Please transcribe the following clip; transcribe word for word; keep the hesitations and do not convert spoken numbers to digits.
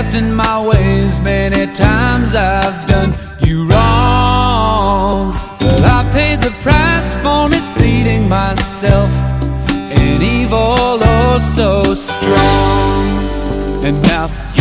kept in my ways. Many times I've done you wrong. Well, I paid the price for misleading myself, an evil oh so strong. And now